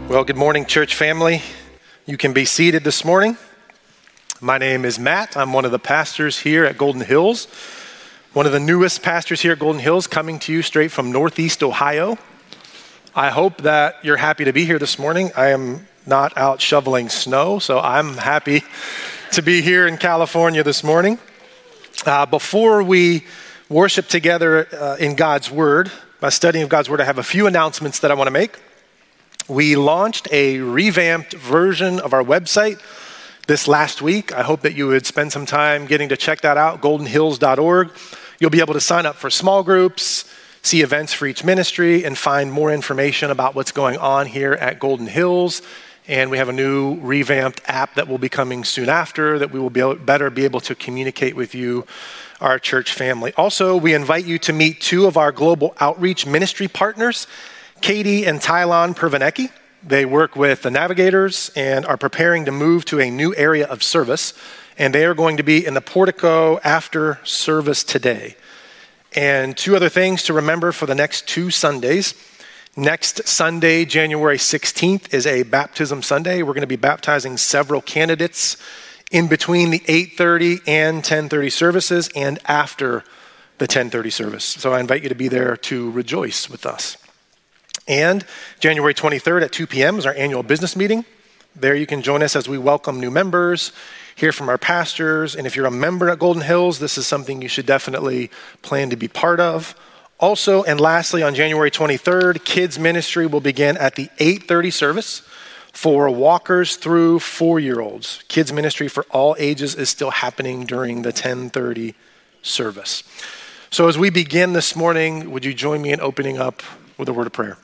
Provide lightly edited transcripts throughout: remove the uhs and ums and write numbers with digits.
Well, good morning, church family. You can be seated this morning. My name is Matt. I'm one of the pastors here at Golden Hills. One of the newest pastors here at Golden Hills, coming to you straight from Northeast Ohio. I hope that you're happy to be here this morning. I am not out shoveling snow, so I'm happy to be here in California this morning. Before we worship together in God's Word, by studying of God's Word, I have a few announcements that I want to make. We launched a revamped version of our website this last week. I hope that you would spend some time getting to check that out, goldenhills.org. You'll be able to sign up for small groups, see events for each ministry, and find more information about what's going on here at Golden Hills. And we have a new revamped app that will be coming soon after that we will better be able to communicate with you, our church family. Also, we invite you to meet two of our global outreach ministry partners, Katie and Tylon Pervanecki. They work with the Navigators and are preparing to move to a new area of service. And they are going to be in the portico after service today. And two other things to remember for the next 2 Sundays. Next Sunday, January 16th, is a baptism Sunday. We're going to be baptizing several candidates in between the 8:30 and 10:30 services and after the 10:30 service. So I invite you to be there to rejoice with us. And January 23rd at 2 p.m. is our annual business meeting. There you can join us as we welcome new members, hear from our pastors, and if you're a member at Golden Hills, this is something you should definitely plan to be part of. Also, and lastly, on January 23rd, kids ministry will begin at the 8:30 service for walkers through 4-year-olds. Kids ministry for all ages is still happening during the 10:30 service. So as we begin this morning, would you join me in opening up with a word of prayer?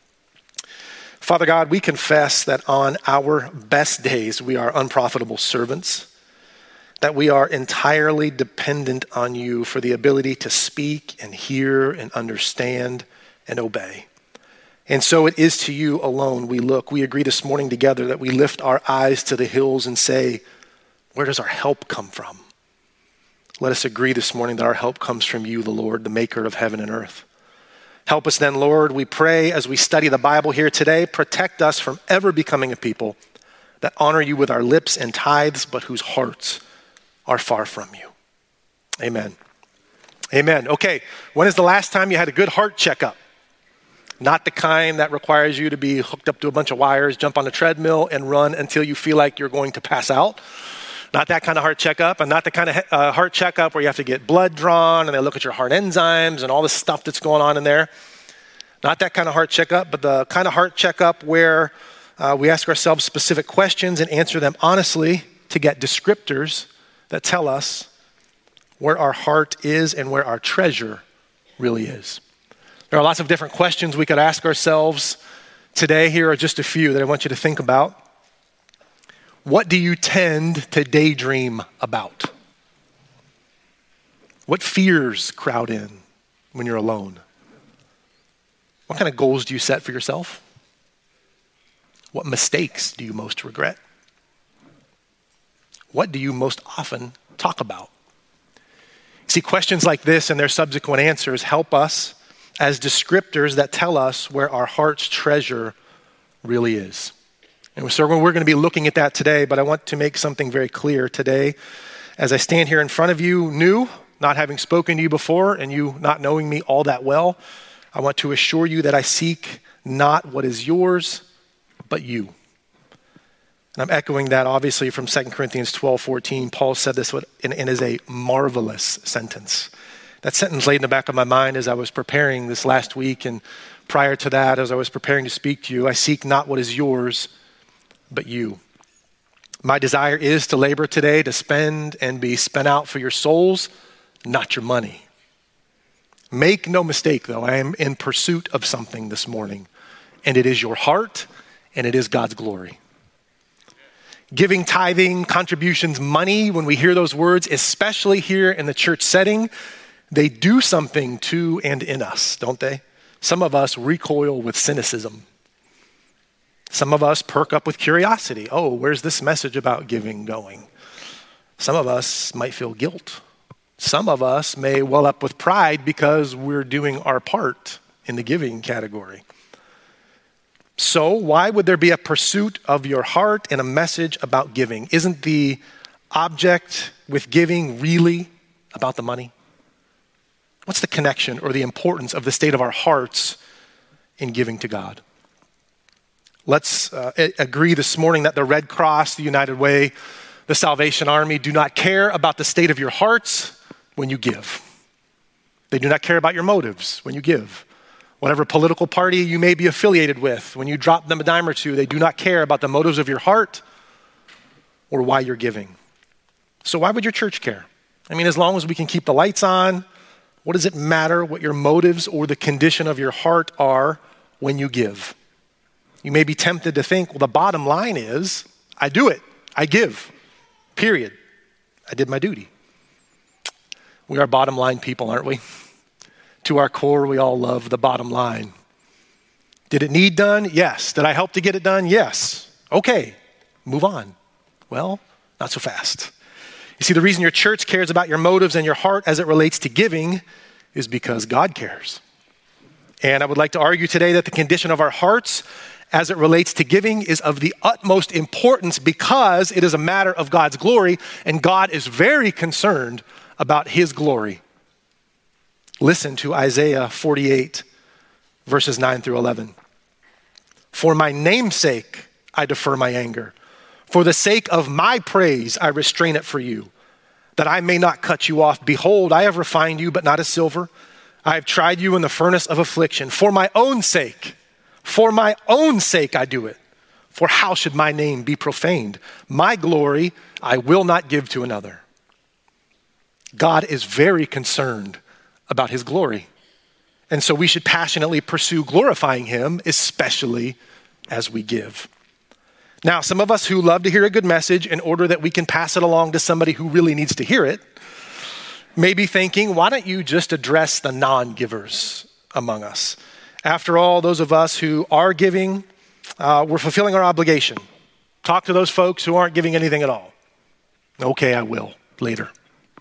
Father God, we confess that on our best days, we are unprofitable servants, that we are entirely dependent on you for the ability to speak and hear and understand and obey. And so it is to you alone we look. We agree this morning together that we lift our eyes to the hills and say, where does our help come from? Let us agree this morning that our help comes from you, the Lord, the maker of heaven and earth. Help us then, Lord, we pray as we study the Bible here today, protect us from ever becoming a people that honor you with our lips and tithes, but whose hearts are far from you. Amen. Amen. Okay, when is the last time you had a good heart checkup? Not the kind that requires you to be hooked up to a bunch of wires, jump on a treadmill, and run until you feel like you're going to pass out. Not that kind of heart checkup, and not the kind of heart checkup where you have to get blood drawn and they look at your heart enzymes and all the stuff that's going on in there. Not that kind of heart checkup, but the kind of heart checkup where we ask ourselves specific questions and answer them honestly to get descriptors that tell us where our heart is and where our treasure really is. There are lots of different questions we could ask ourselves today. Here are just a few that I want you to think about. What do you tend to daydream about? What fears crowd in when you're alone? What kind of goals do you set for yourself? What mistakes do you most regret? What do you most often talk about? See, questions like this and their subsequent answers help us as descriptors that tell us where our heart's treasure really is. And so we're going to be looking at that today, but I want to make something very clear today. As I stand here in front of you, new, not having spoken to you before, and you not knowing me all that well, I want to assure you that I seek not what is yours, but you. And I'm echoing that obviously from 2 Corinthians 12:14. Paul said this and is a marvelous sentence. That sentence laid in the back of my mind as I was preparing this last week, and prior to that, as I was preparing to speak to you, I seek not what is yours, but you. My desire is to labor today, to spend and be spent out for your souls, not your money. Make no mistake, though, I am in pursuit of something this morning, and it is your heart, and it is God's glory. Giving, tithing, contributions, money, when we hear those words, especially here in the church setting, they do something to and in us, don't they? Some of us recoil with cynicism. Some of us perk up with curiosity. Oh, where's this message about giving going? Some of us might feel guilt. Some of us may well up with pride because we're doing our part in the giving category. So why would there be a pursuit of your heart and a message about giving? Isn't the object with giving really about the money? What's the connection or the importance of the state of our hearts in giving to God? Let's agree this morning that the Red Cross, the United Way, the Salvation Army do not care about the state of your hearts when you give. They do not care about your motives when you give. Whatever political party you may be affiliated with, when you drop them a dime or two, they do not care about the motives of your heart or why you're giving. So why would your church care? I mean, as long as we can keep the lights on, what does it matter what your motives or the condition of your heart are when you give? You may be tempted to think, well, the bottom line is, I do it. I give. Period. I did my duty. We are bottom line people, aren't we? To our core, we all love the bottom line. Did it need done? Yes. Did I help to get it done? Yes. Okay, move on. Well, not so fast. You see, the reason your church cares about your motives and your heart as it relates to giving is because God cares. And I would like to argue today that the condition of our hearts as it relates to giving is of the utmost importance because it is a matter of God's glory, and God is very concerned about his glory. Listen to Isaiah 48, verses 9 through 11. For my name's sake, I defer my anger. For the sake of my praise, I restrain it for you, that I may not cut you off. Behold, I have refined you, but not as silver. I have tried you in the furnace of affliction. For my own sake I do it. For how should my name be profaned? My glory I will not give to another. God is very concerned about his glory. And so we should passionately pursue glorifying him, especially as we give. Now, some of us who love to hear a good message in order that we can pass it along to somebody who really needs to hear it, may be thinking, why don't you just address the non-givers among us? After all, those of us who are giving, we're fulfilling our obligation. Talk to those folks who aren't giving anything at all. Okay, I will later.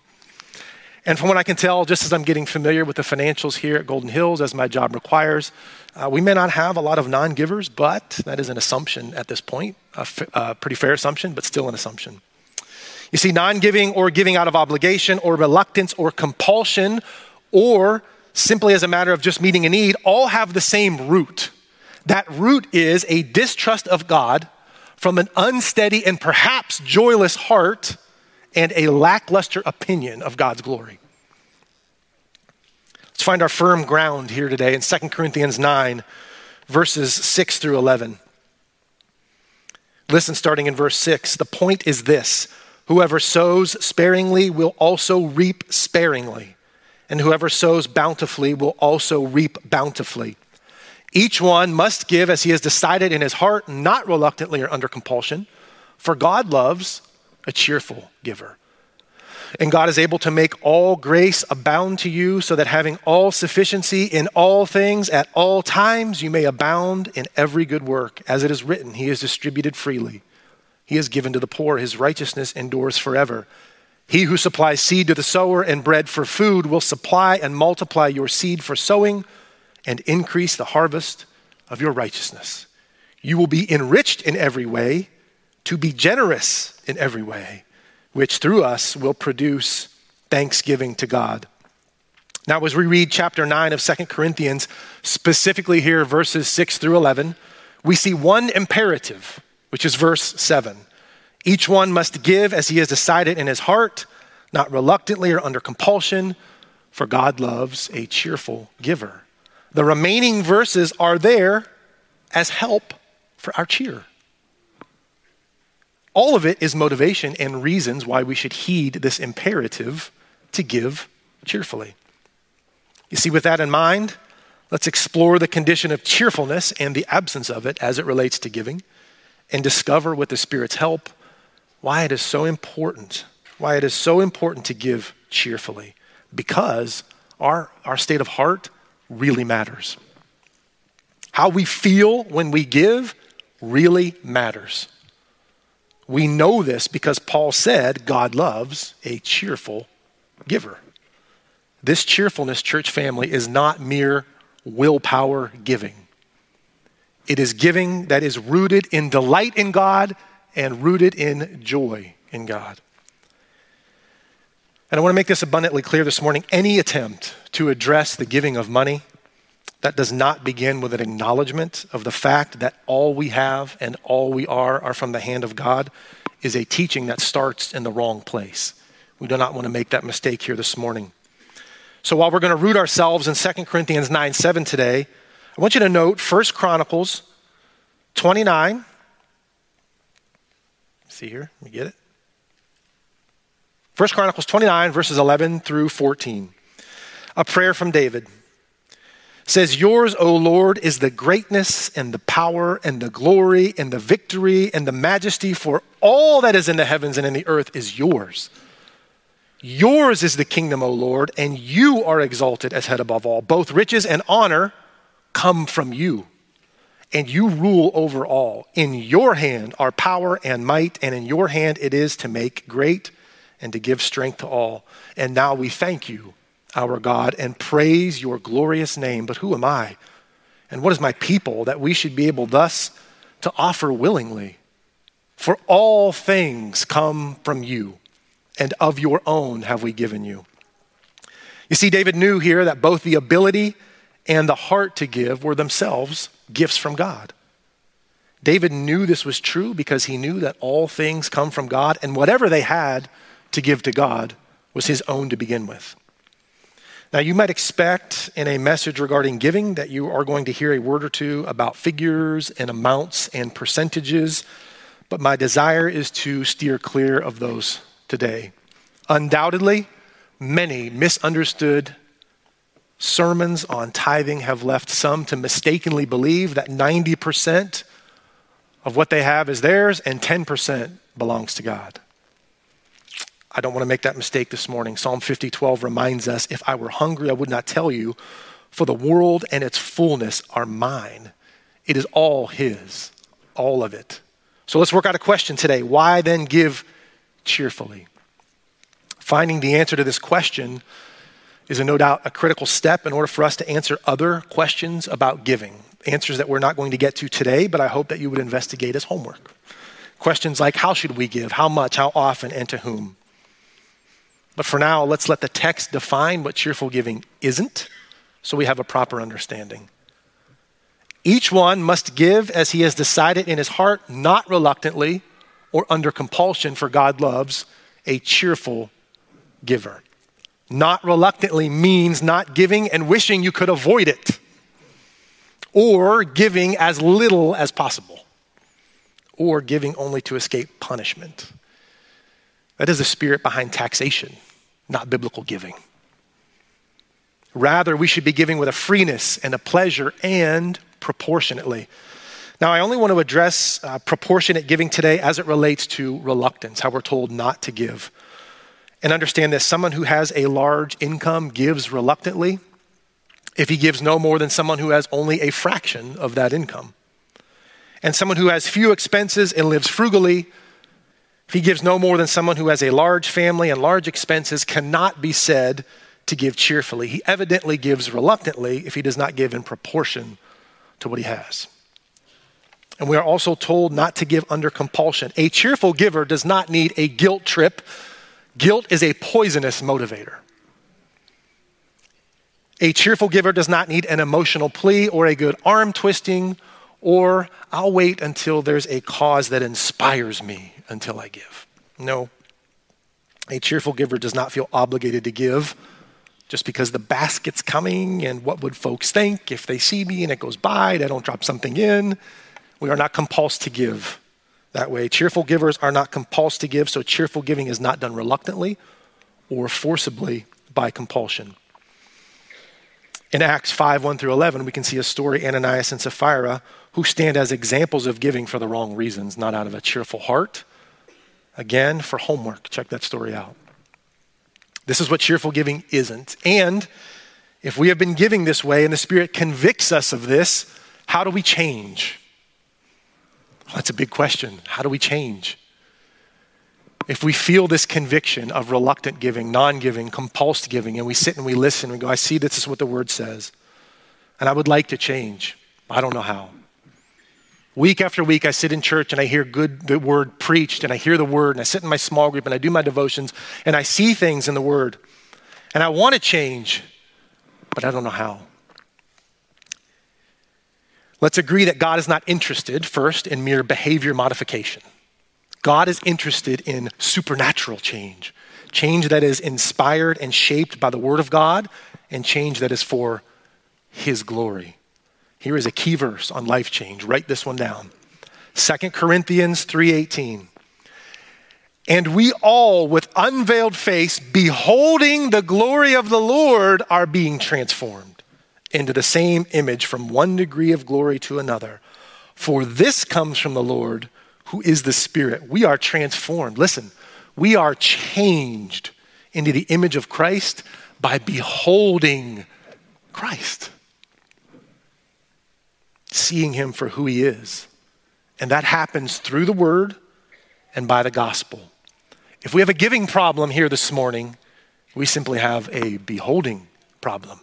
And from what I can tell, just as I'm getting familiar with the financials here at Golden Hills, as my job requires, we may not have a lot of non-givers, but that is an assumption at this point, a pretty fair assumption, but still an assumption. You see, non-giving or giving out of obligation or reluctance or compulsion or simply as a matter of just meeting a need, all have the same root. That root is a distrust of God from an unsteady and perhaps joyless heart and a lackluster opinion of God's glory. Let's find our firm ground here today in 2 Corinthians 9, verses 6 through 11. Listen, starting in verse 6, the point is this: whoever sows sparingly will also reap sparingly, and whoever sows bountifully will also reap bountifully. Each one must give as he has decided in his heart, not reluctantly or under compulsion, for God loves a cheerful giver. And God is able to make all grace abound to you, so that having all sufficiency in all things at all times, you may abound in every good work. As it is written, he has distributed freely. He has given to the poor. His righteousness endures forever. He who supplies seed to the sower and bread for food will supply and multiply your seed for sowing and increase the harvest of your righteousness. You will be enriched in every way, to be generous in every way, which through us will produce thanksgiving to God. Now, as we read chapter 9 of 2 Corinthians, specifically here, verses 6 through 11, we see one imperative, which is verse 7. Each one must give as he has decided in his heart, not reluctantly or under compulsion, for God loves a cheerful giver. The remaining verses are there as help for our cheer. All of it is motivation and reasons why we should heed this imperative to give cheerfully. You see, with that in mind, let's explore the condition of cheerfulness and the absence of it as it relates to giving, and discover with the Spirit's help why it is so important to give cheerfully, because our state of heart really matters. How we feel when we give really matters. We know this because Paul said God loves a cheerful giver. This cheerfulness, church family, is not mere willpower giving. It is giving that is rooted in delight in God and rooted in joy in God. And I want to make this abundantly clear this morning. Any attempt to address the giving of money that does not begin with an acknowledgement of the fact that all we have and all we are from the hand of God is a teaching that starts in the wrong place. We do not want to make that mistake here this morning. So while we're going to root ourselves in 2 Corinthians 9:7 today, I want you to note 1 Chronicles 29. See here, let me get it. 1 Chronicles 29, verses 11 through 14. A prayer from David. It says, "Yours, O Lord, is the greatness and the power and the glory and the victory and the majesty, for all that is in the heavens and in the earth is yours. Yours is the kingdom, O Lord, and you are exalted as head above all. Both riches and honor come from you, and you rule over all. In your hand are power and might, and in your hand it is to make great and to give strength to all. And now we thank you, our God, and praise your glorious name. But who am I? And what is my people that we should be able thus to offer willingly? For all things come from you, and of your own have we given you." You see, David knew here that both the ability and the heart to give were themselves gifts from God. David knew this was true because he knew that all things come from God, and whatever they had to give to God was his own to begin with. Now, you might expect in a message regarding giving that you are going to hear a word or two about figures and amounts and percentages, but my desire is to steer clear of those today. Undoubtedly, many misunderstood sermons on tithing have left some to mistakenly believe that 90% of what they have is theirs and 10% belongs to God. I don't want to make that mistake this morning. Psalm 50:12 reminds us, "If I were hungry, I would not tell you, for the world and its fullness are mine." It is all his, all of it. So let's work out a question today. Why then give cheerfully? Finding the answer to this question is no doubt a critical step in order for us to answer other questions about giving. Answers that we're not going to get to today, but I hope that you would investigate as homework. Questions like, how should we give? How much? How often? And to whom? But for now, let's let the text define what cheerful giving isn't, so we have a proper understanding. Each one must give as he has decided in his heart, not reluctantly or under compulsion, for God loves a cheerful giver. Not reluctantly means not giving and wishing you could avoid it, or giving as little as possible, or giving only to escape punishment. That is the spirit behind taxation, not biblical giving. Rather, we should be giving with a freeness and a pleasure and proportionately. Now, I only want to address proportionate giving today as it relates to reluctance, how we're told not to give. And understand that someone who has a large income gives reluctantly if he gives no more than someone who has only a fraction of that income. And someone who has few expenses and lives frugally, if he gives no more than someone who has a large family and large expenses, cannot be said to give cheerfully. He evidently gives reluctantly if he does not give in proportion to what he has. And we are also told not to give under compulsion. A cheerful giver does not need a guilt trip. Guilt is a poisonous motivator. A cheerful giver does not need an emotional plea or a good arm twisting or I'll wait until there's a cause that inspires me until I give. No. A cheerful giver does not feel obligated to give just because the basket's coming and what would folks think if they see me and it goes by, they don't drop something in. We are not compulsed to give that way. Cheerful givers are not compulsed to give, so cheerful giving is not done reluctantly or forcibly by compulsion. In Acts 5:1-11, we can see a story, Ananias and Sapphira, who stand as examples of giving for the wrong reasons, not out of a cheerful heart. Again, for homework, check that story out. This is what cheerful giving isn't. And if we have been giving this way and the Spirit convicts us of this, how do we change? Well, that's a big question. How do we change? If we feel this conviction of reluctant giving, non-giving, compulsed giving, and we sit and we listen and we go, I see this is what the word says, and I would like to change. I don't know how. Week after week, I sit in church and I hear the word preached, and I hear the word, and I sit in my small group and I do my devotions, and I see things in the word. And I want to change, but I don't know how. Let's agree that God is not interested, first, in mere behavior modification. God is interested in supernatural change, change that is inspired and shaped by the word of God, and change that is for his glory. Here is a key verse on life change. Write this one down. 2 Corinthians 3:18. And we all, with unveiled face, beholding the glory of the Lord, are being transformed into the same image from one degree of glory to another. For this comes from the Lord, who is the Spirit. We are transformed. Listen, we are changed into the image of Christ by beholding Christ, seeing him for who he is. And that happens through the word and by the gospel. If we have a giving problem here this morning, we simply have a beholding problem.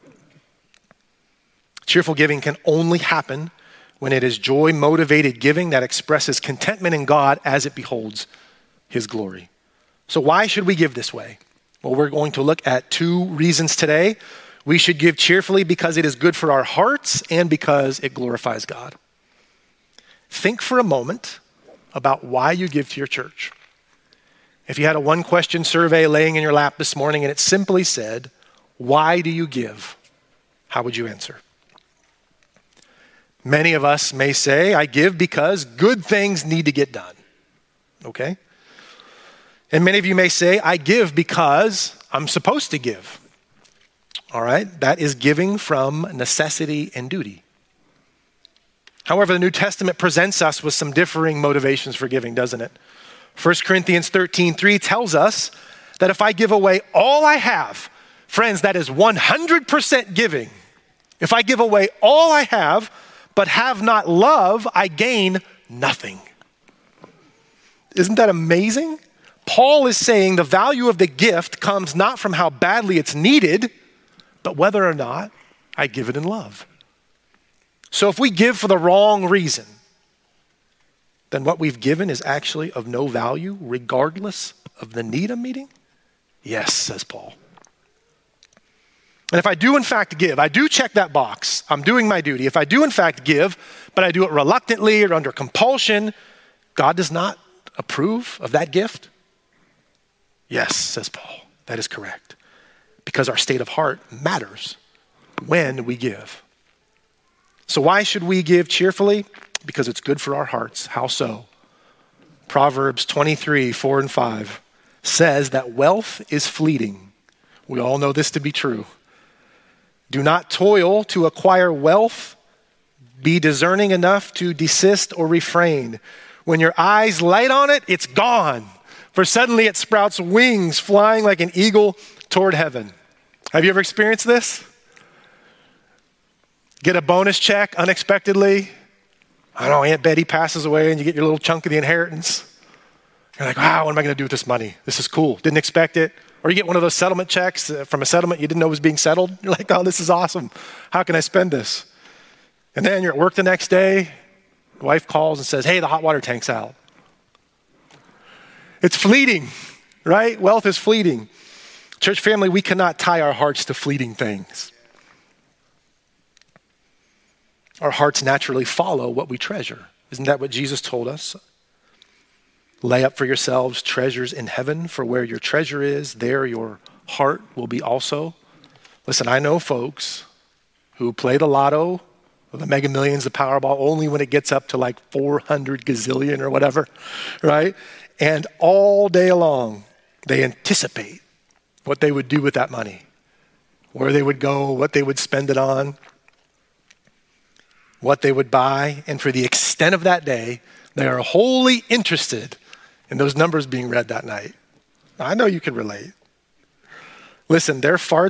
Cheerful giving can only happen when it is joy-motivated giving that expresses contentment in God as it beholds his glory. So why should we give this way? Well, we're going to look at two reasons today. We should give cheerfully because it is good for our hearts and because it glorifies God. Think for a moment about why you give to your church. If you had a one-question survey laying in your lap this morning and it simply said, why do you give? How would you answer? Many of us may say, I give because good things need to get done. Okay? And many of you may say, I give because I'm supposed to give. All right? That is giving from necessity and duty. However, the New Testament presents us with some differing motivations for giving, doesn't it? 1 Corinthians 13:3 tells us that if I give away all I have, friends, that is 100% giving. If I give away all I have, but have not love, I gain nothing. Isn't that amazing? Paul is saying the value of the gift comes not from how badly it's needed, but whether or not I give it in love. So if we give for the wrong reason, then what we've given is actually of no value, regardless of the need I'm meeting? Yes, says Paul. And if I do in fact give, I do check that box, I'm doing my duty. If I do in fact give, but I do it reluctantly or under compulsion, God does not approve of that gift? Yes, says Paul, that is correct. Because our state of heart matters when we give. So why should we give cheerfully? Because it's good for our hearts. How so? Proverbs 23:4-5 says that wealth is fleeting. We all know this to be true. Do not toil to acquire wealth. Be discerning enough to desist or refrain. When your eyes light on it, it's gone. For suddenly it sprouts wings, flying like an eagle toward heaven. Have you ever experienced this? Get a bonus check unexpectedly. I don't know, Aunt Betty passes away and you get your little chunk of the inheritance. You're like, wow, what am I going to do with this money? This is cool. Didn't expect it. Or you get one of those settlement checks from a settlement you didn't know was being settled. You're like, oh, this is awesome. How can I spend this? And then you're at work the next day. The wife calls and says, hey, the hot water tank's out. It's fleeting, right? Wealth is fleeting. Church family, we cannot tie our hearts to fleeting things. Our hearts naturally follow what we treasure. Isn't that what Jesus told us? Lay up for yourselves treasures in heaven, for where your treasure is, there your heart will be also. Listen, I know folks who play the lotto or the Mega Millions, the Powerball, only when it gets up to like 400 gazillion or whatever, right? And all day long, they anticipate what they would do with that money, where they would go, what they would spend it on, what they would buy. And for the extent of that day, they are wholly interested in those numbers being read that night. I know you can relate. Listen, their hearts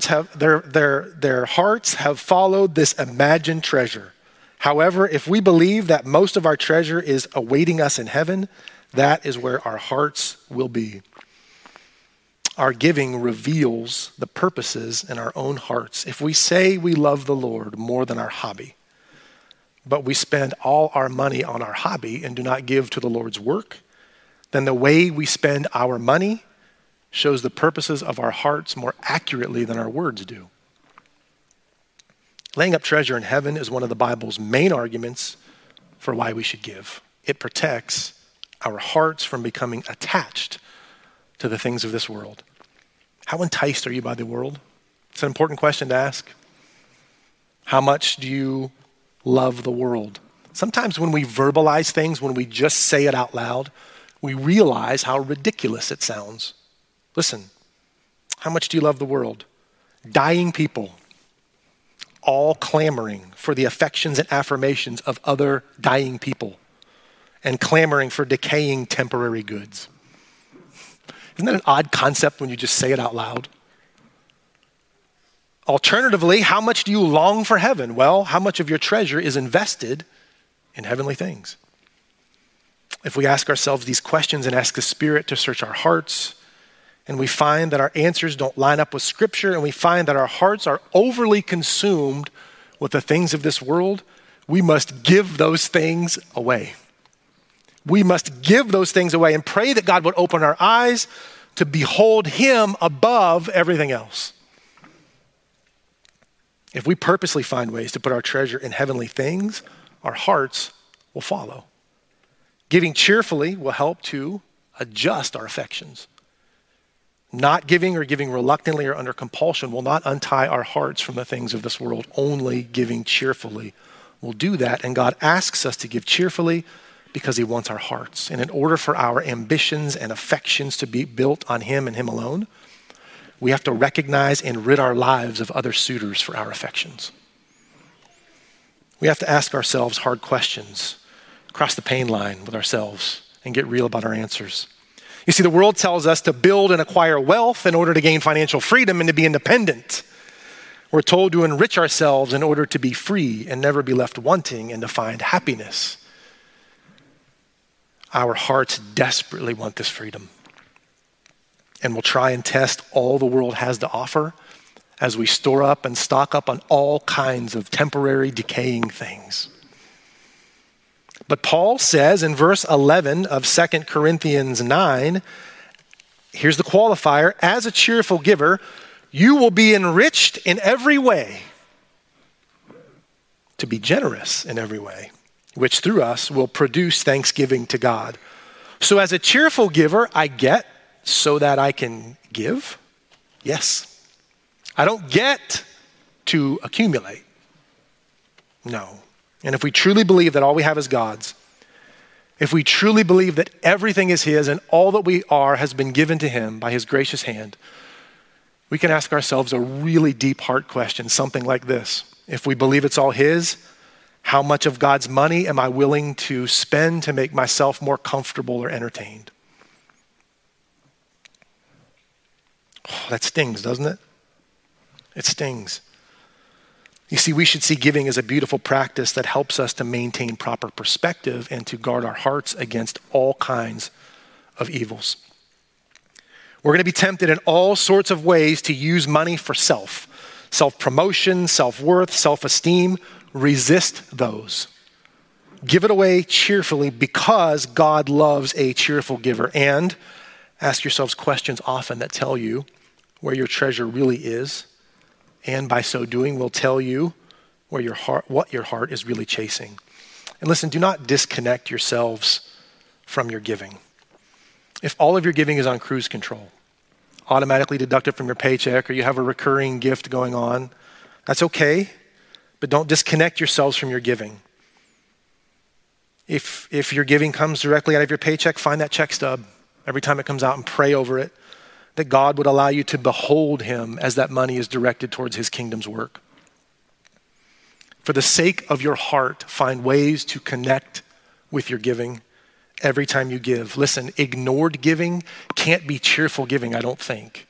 have followed this imagined treasure. However, if we believe that most of our treasure is awaiting us in heaven, that is where our hearts will be. Our giving reveals the purposes in our own hearts. If we say we love the Lord more than our hobby, but we spend all our money on our hobby and do not give to the Lord's work, then the way we spend our money shows the purposes of our hearts more accurately than our words do. Laying up treasure in heaven is one of the Bible's main arguments for why we should give. It protects our hearts from becoming attached to the things of this world. How enticed are you by the world? It's an important question to ask. How much do you love the world? Sometimes when we verbalize things, when we just say it out loud, we realize how ridiculous it sounds. Listen, how much do you love the world? Dying people, all clamoring for the affections and affirmations of other dying people and clamoring for decaying temporary goods. Isn't that an odd concept when you just say it out loud? Alternatively, how much do you long for heaven? Well, how much of your treasure is invested in heavenly things? If we ask ourselves these questions and ask the Spirit to search our hearts, and we find that our answers don't line up with Scripture, and we find that our hearts are overly consumed with the things of this world, we must give those things away. We must give those things away and pray that God would open our eyes to behold Him above everything else. If we purposely find ways to put our treasure in heavenly things, our hearts will follow. Giving cheerfully will help to adjust our affections. Not giving or giving reluctantly or under compulsion will not untie our hearts from the things of this world. Only giving cheerfully will do that. And God asks us to give cheerfully because He wants our hearts. And in order for our ambitions and affections to be built on Him and Him alone, we have to recognize and rid our lives of other suitors for our affections. We have to ask ourselves hard questions, cross the pain line with ourselves, and get real about our answers. You see, the world tells us to build and acquire wealth in order to gain financial freedom and to be independent. We're told to enrich ourselves in order to be free and never be left wanting and to find happiness. Our hearts desperately want this freedom, and we'll try and test all the world has to offer as we store up and stock up on all kinds of temporary decaying things. But Paul says in verse 11 of 2 Corinthians 9, here's the qualifier, as a cheerful giver, you will be enriched in every way, to be generous in every way, which through us will produce thanksgiving to God. So as a cheerful giver, I get so that I can give? Yes. I don't get to accumulate. No. And if we truly believe that all we have is God's, if we truly believe that everything is His and all that we are has been given to Him by His gracious hand, we can ask ourselves a really deep heart question, something like this. If we believe it's all His, how much of God's money am I willing to spend to make myself more comfortable or entertained? Oh, that stings, doesn't it? It stings. You see, we should see giving as a beautiful practice that helps us to maintain proper perspective and to guard our hearts against all kinds of evils. We're going to be tempted in all sorts of ways to use money for self-promotion, self-worth, self-esteem. Resist those. Give it away cheerfully because God loves a cheerful giver. And ask yourselves questions often that tell you where your treasure really is. And by so doing, will tell you where your heart, what your heart is really chasing. And listen, do not disconnect yourselves from your giving. If all of your giving is on cruise control, automatically deducted from your paycheck, or you have a recurring gift going on, that's okay, but don't disconnect yourselves from your giving. If your giving comes directly out of your paycheck, find that check stub every time it comes out and pray over it, that God would allow you to behold Him as that money is directed towards His kingdom's work. For the sake of your heart, find ways to connect with your giving every time you give. Listen, ignored giving can't be cheerful giving, I don't think.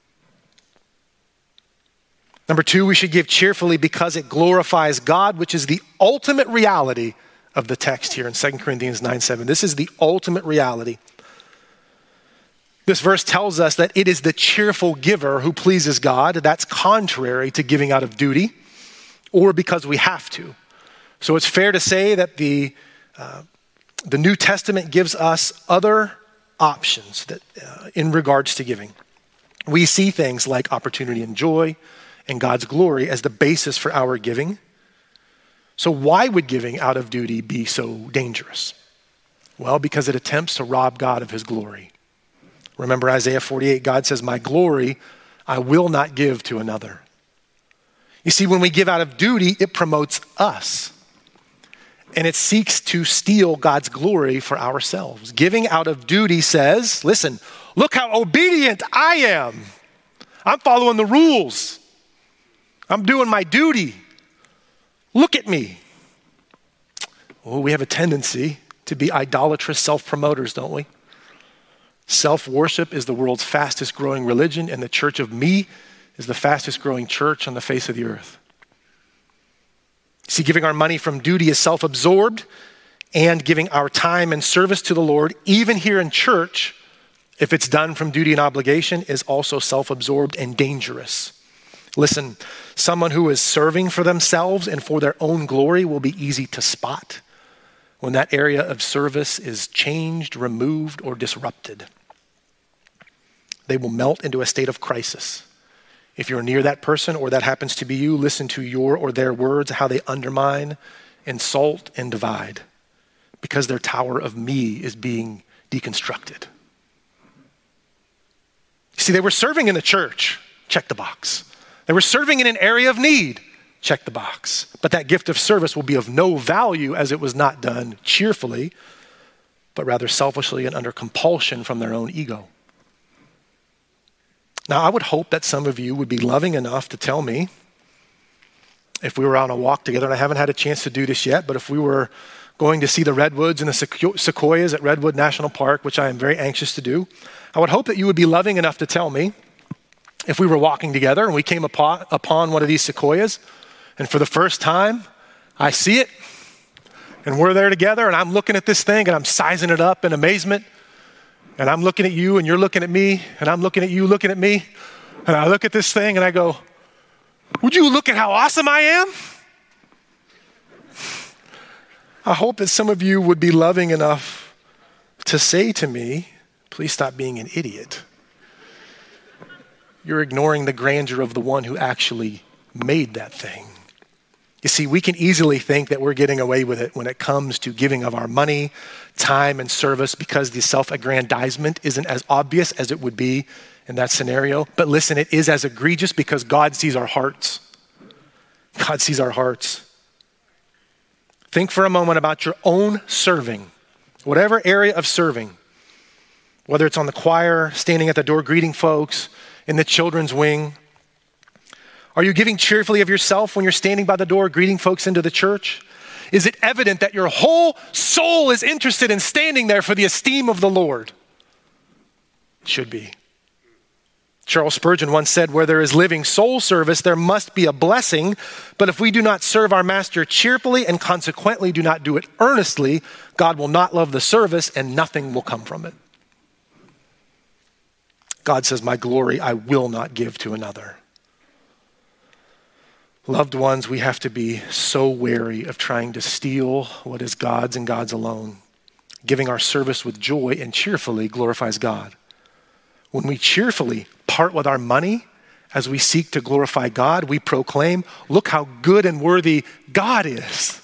Number 2, we should give cheerfully because it glorifies God, which is the ultimate reality of the text here in 2 Corinthians 9:7. This is the ultimate reality. This verse tells us that it is the cheerful giver who pleases God. That's contrary to giving out of duty or because we have to. So it's fair to say that the New Testament gives us other options that, in regards to giving. We see things like opportunity and joy and God's glory as the basis for our giving. So why would giving out of duty be so dangerous? Well, because it attempts to rob God of his glory. Remember Isaiah 48, God says, "My glory I will not give to another." You see, when we give out of duty, it promotes us. And it seeks to steal God's glory for ourselves. Giving out of duty says, listen, look how obedient I am. I'm following the rules. I'm doing my duty. Look at me. Oh, we have a tendency to be idolatrous self-promoters, don't we? Self-worship is the world's fastest growing religion, and the church of me is the fastest growing church on the face of the earth. See, giving our money from duty is self-absorbed, and giving our time and service to the Lord, even here in church, if it's done from duty and obligation, is also self-absorbed and dangerous. Listen, someone who is serving for themselves and for their own glory will be easy to spot when that area of service is changed, removed, or disrupted. They will melt into a state of crisis. If you're near that person or that happens to be you, listen to your or their words, how they undermine, insult, and divide, because their tower of me is being deconstructed. See, they were serving in the church, check the box. They were serving in an area of need, check the box. But that gift of service will be of no value as it was not done cheerfully, but rather selfishly and under compulsion from their own ego. Now, I would hope that some of you would be loving enough to tell me, if we were on a walk together, and I haven't had a chance to do this yet, but if we were going to see the redwoods and the sequoias at Redwood National Park, which I am very anxious to do, I would hope that you would be loving enough to tell me, if we were walking together and we came upon one of these sequoias, and for the first time, I see it, and we're there together, and I'm looking at this thing, and I'm sizing it up in amazement, and I'm looking at you, and you're looking at me, and I'm looking at you, looking at me, and I look at this thing, and I go, would you look at how awesome I am? I hope that some of you would be loving enough to say to me, please stop being an idiot. You're ignoring the grandeur of the one who actually made that thing. You see, we can easily think that we're getting away with it when it comes to giving of our money, time, and service because the self-aggrandizement isn't as obvious as it would be in that scenario. But listen, it is as egregious because God sees our hearts. God sees our hearts. Think for a moment about your own serving, whatever area of serving, whether it's on the choir, standing at the door greeting folks, in the children's wing. Are you giving cheerfully of yourself when you're standing by the door greeting folks into the church? Is it evident that your whole soul is interested in standing there for the esteem of the Lord? It should be. Charles Spurgeon once said, where there is living soul service, there must be a blessing. But if we do not serve our master cheerfully and consequently do not do it earnestly, God will not love the service and nothing will come from it. God says, my glory I will not give to another. Loved ones, we have to be so wary of trying to steal what is God's and God's alone. Giving our service with joy and cheerfully glorifies God. When we cheerfully part with our money as we seek to glorify God, we proclaim, look how good and worthy God is.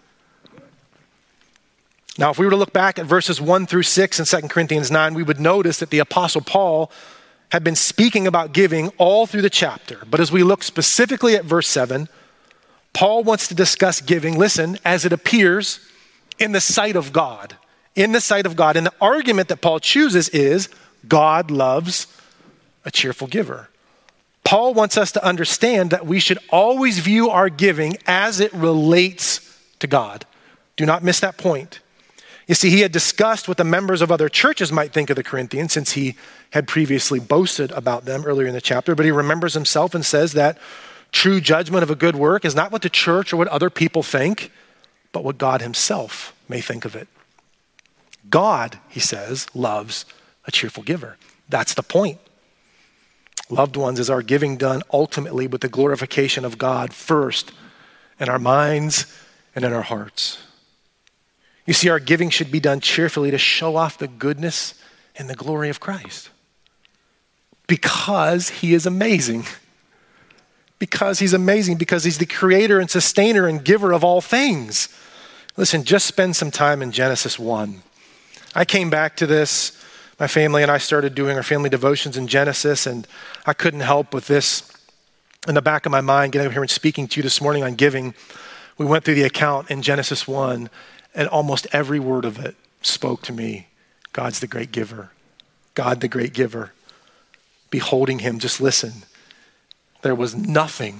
Now, if we were to look back at verses 1 through 6 in 2 Corinthians 9, we would notice that the Apostle Paul had been speaking about giving all through the chapter. But as we look specifically at verse 7, Paul wants to discuss giving, listen, as it appears in the sight of God. In the sight of God. And the argument that Paul chooses is God loves a cheerful giver. Paul wants us to understand that we should always view our giving as it relates to God. Do not miss that point. You see, he had discussed what the members of other churches might think of the Corinthians since he had previously boasted about them earlier in the chapter, but he remembers himself and says that true judgment of a good work is not what the church or what other people think, but what God himself may think of it. God, he says, loves a cheerful giver. That's the point. Loved ones, is our giving done ultimately with the glorification of God first in our minds and in our hearts. You see, our giving should be done cheerfully to show off the goodness and the glory of Christ. Because he is amazing. Because he's amazing, because he's the creator and sustainer and giver of all things. Listen, just spend some time in Genesis 1. I came back to this. My family and I started doing our family devotions in Genesis, and I couldn't help with this in the back of my mind, getting up here and speaking to you this morning on giving. We went through the account in Genesis 1, and almost every word of it spoke to me. God's the great giver. God, the great giver. Beholding him, just listen. There was nothing,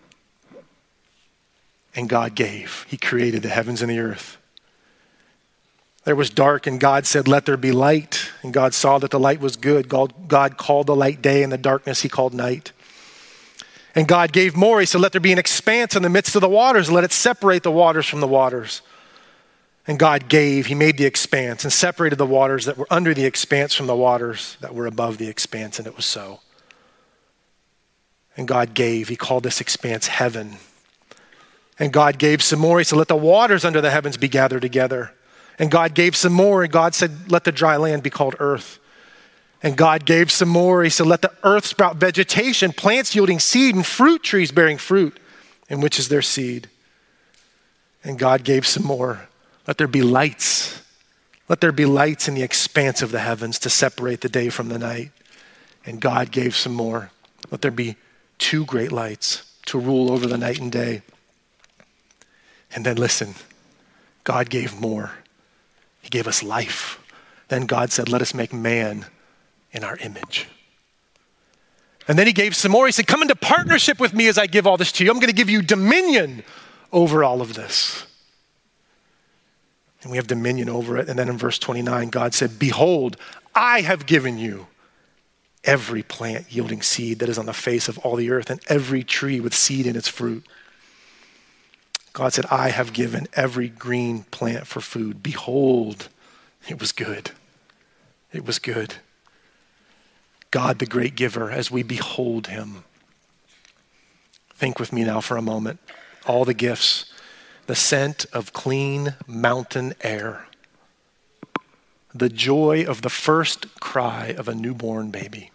and God gave. He created the heavens and the earth. There was dark, and God said, let there be light. And God saw that the light was good. God called the light day, and the darkness he called night. And God gave more. He said, let there be an expanse in the midst of the waters. Let it separate the waters from the waters. And God gave. He made the expanse and separated the waters that were under the expanse from the waters that were above the expanse, and it was so. And God gave. He called this expanse heaven. And God gave some more. He said, let the waters under the heavens be gathered together. And God gave some more. And God said, let the dry land be called earth. And God gave some more. He said, let the earth sprout vegetation, plants yielding seed, and fruit trees bearing fruit, in which is their seed. And God gave some more. Let there be lights. Let there be lights in the expanse of the heavens to separate the day from the night. And God gave some more. Let there be 2 great lights to rule over the night and day. And then listen, God gave more. He gave us life. Then God said, let us make man in our image. And then he gave some more. He said, come into partnership with me as I give all this to you. I'm going to give you dominion over all of this. And we have dominion over it. And then in verse 29, God said, behold, I have given you every plant yielding seed that is on the face of all the earth, and every tree with seed in its fruit. God said, I have given every green plant for food. Behold, it was good. It was good. God, the great giver, as we behold him. Think with me now for a moment. All the gifts, the scent of clean mountain air, the joy of the first cry of a newborn baby,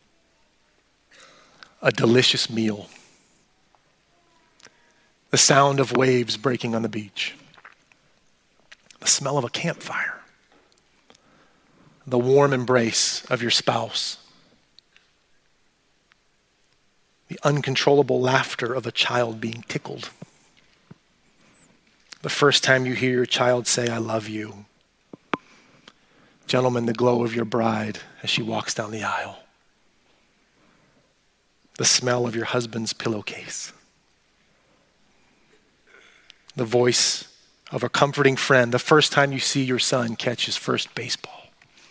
a delicious meal, the sound of waves breaking on the beach, the smell of a campfire, the warm embrace of your spouse, the uncontrollable laughter of a child being tickled, the first time you hear your child say, I love you. Gentlemen, the glow of your bride as she walks down the aisle, the smell of your husband's pillowcase, the voice of a comforting friend, the first time you see your son catch his first baseball.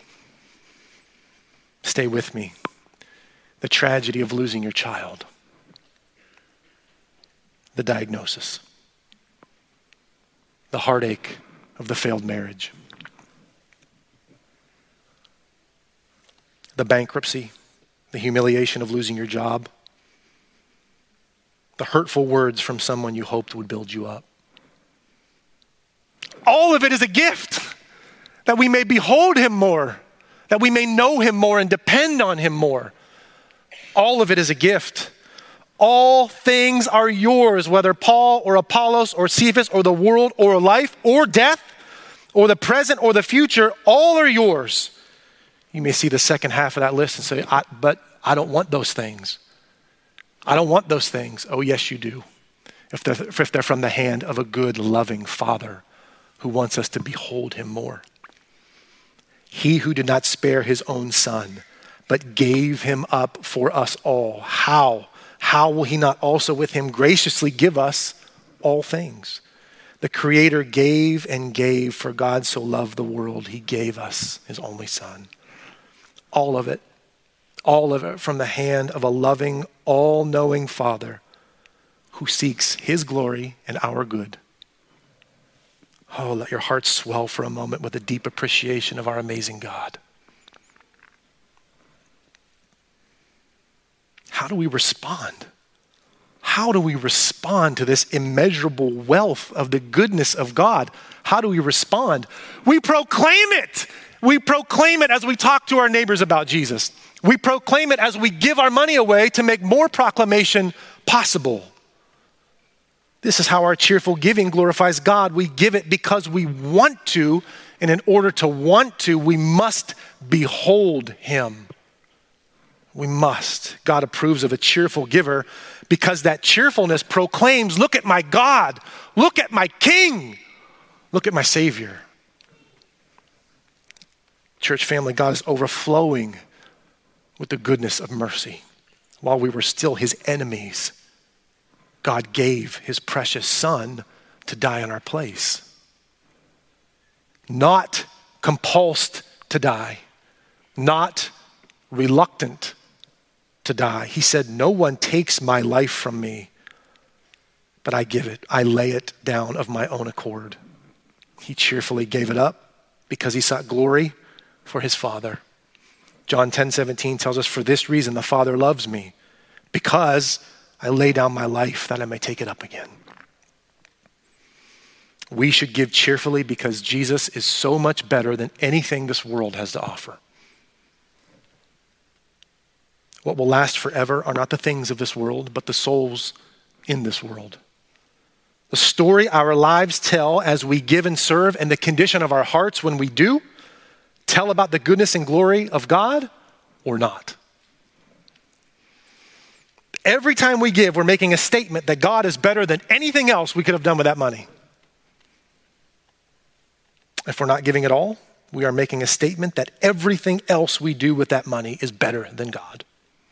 Stay with me. The tragedy of losing your child, the diagnosis, the heartache of the failed marriage, the bankruptcy, the humiliation of losing your job, the hurtful words from someone you hoped would build you up. All of it is a gift that we may behold him more, that we may know him more and depend on him more. All of it is a gift. All things are yours, whether Paul or Apollos or Cephas or the world or life or death or the present or the future, all are yours. You may see the second half of that list and say, but I don't want those things. I don't want those things. Oh, yes, you do. If they're from the hand of a good, loving Father who wants us to behold him more. He who did not spare his own son, but gave him up for us all. How? How will he not also with him graciously give us all things? The Creator gave and gave, for God so loved the world, he gave us his only son. All of it from the hand of a loving, all-knowing Father who seeks his glory and our good. Oh, let your heart swell for a moment with a deep appreciation of our amazing God. How do we respond how do we respond to this immeasurable wealth of the goodness of God? How do we respond? We proclaim it. We proclaim it as we talk to our neighbors about Jesus. We proclaim it as we give our money away to make more proclamation possible. This is how our cheerful giving glorifies God. We give it because we want to, and in order to want to, we must behold him. We must. God approves of a cheerful giver because that cheerfulness proclaims, look at my God, look at my King, look at my Savior. Church family, God is overflowing with the goodness of mercy. While we were still his enemies, God gave his precious Son to die in our place. Not compulsed to die, not reluctant to die. He said, no one takes my life from me, but I give it. I lay it down of my own accord. He cheerfully gave it up because he sought glory for his Father. John 10:17 tells us, for this reason the Father loves me, because I lay down my life that I may take it up again. We should give cheerfully because Jesus is so much better than anything this world has to offer. What will last forever are not the things of this world, but the souls in this world. The story our lives tell as we give and serve, and the condition of our hearts when we do, tell about the goodness and glory of God or not. Every time we give, we're making a statement that God is better than anything else we could have done with that money. If we're not giving at all, we are making a statement that everything else we do with that money is better than God.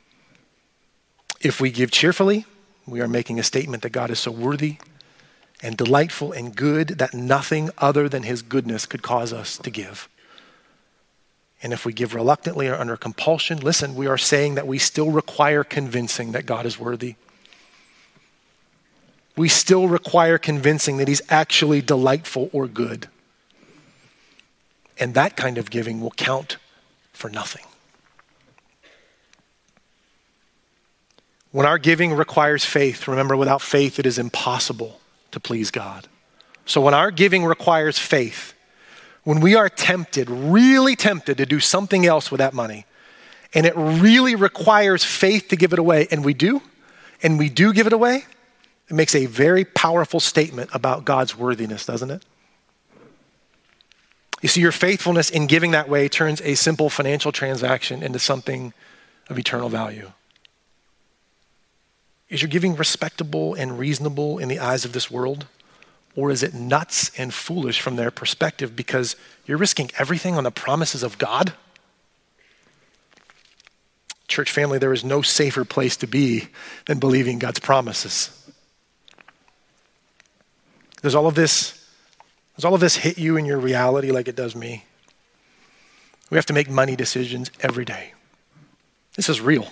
If we give cheerfully, we are making a statement that God is so worthy and delightful and good that nothing other than his goodness could cause us to give. And if we give reluctantly or under compulsion, listen, we are saying that we still require convincing that God is worthy. We still require convincing that he's actually delightful or good. And that kind of giving will count for nothing. When our giving requires faith, remember, without faith, it is impossible to please God. So when our giving requires faith, when we are tempted, really tempted to do something else with that money, and it really requires faith to give it away, and we do give it away, it makes a very powerful statement about God's worthiness, doesn't it? You see, your faithfulness in giving that way turns a simple financial transaction into something of eternal value. Is your giving respectable and reasonable in the eyes of this world? Or is it nuts and foolish from their perspective because you're risking everything on the promises of God? Church family, there is no safer place to be than believing God's promises. Does all of this hit you in your reality like it does me? We have to make money decisions every day. This is real.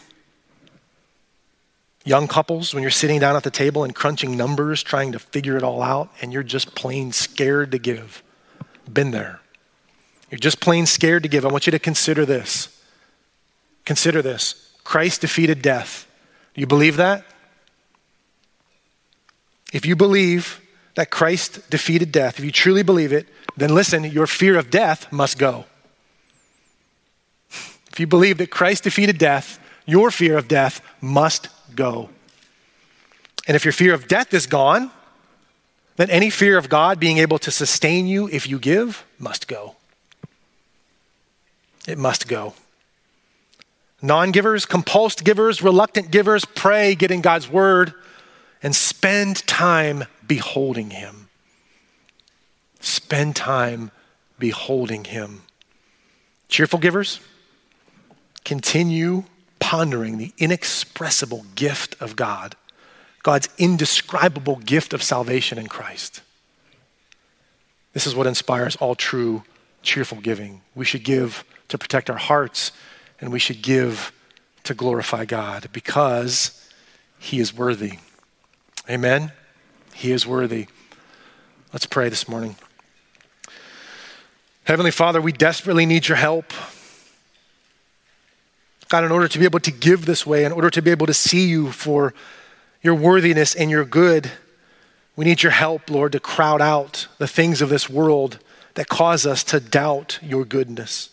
Young couples, when you're sitting down at the table and crunching numbers, trying to figure it all out, and you're just plain scared to give. Been there. You're just plain scared to give. I want you to consider this. Consider this. Christ defeated death. Do you believe that? If you believe that Christ defeated death, if you truly believe it, then listen, your fear of death must go. If you believe that Christ defeated death, your fear of death must go. And if your fear of death is gone, then any fear of God being able to sustain you if you give must go. It must go. Non-givers, compulsed givers, reluctant givers, pray, get in God's word, and spend time beholding him. Spend time beholding him. Cheerful givers, continue pondering the inexpressible gift of God, God's indescribable gift of salvation in Christ. This is what inspires all true, cheerful giving. We should give to protect our hearts, and we should give to glorify God because he is worthy. Amen? He is worthy. Let's pray this morning. Heavenly Father, we desperately need your help. God, in order to be able to give this way, in order to be able to see you for your worthiness and your good. We need your help, Lord, to crowd out the things of this world that cause us to doubt your goodness.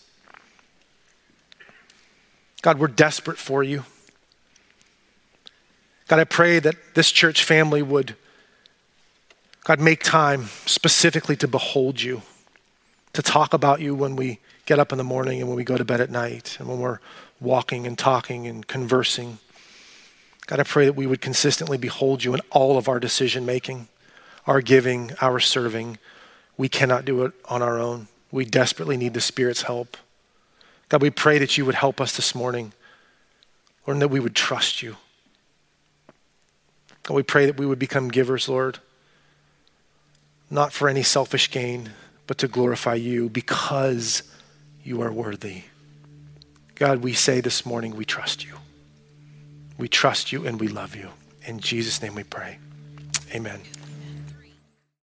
God, we're desperate for you. God, I pray that this church family would, God, make time specifically to behold you, to talk about you when we get up in the morning and when we go to bed at night and when we're walking and talking and conversing. God, I pray that we would consistently behold you in all of our decision making, our giving, our serving. We cannot do it on our own. We desperately need the Spirit's help. God, we pray that you would help us this morning, Lord, and that we would trust you. God, we pray that we would become givers, Lord, not for any selfish gain, but to glorify you because you are worthy. God, we say this morning, we trust you. We trust you and we love you. In Jesus' name we pray. Amen.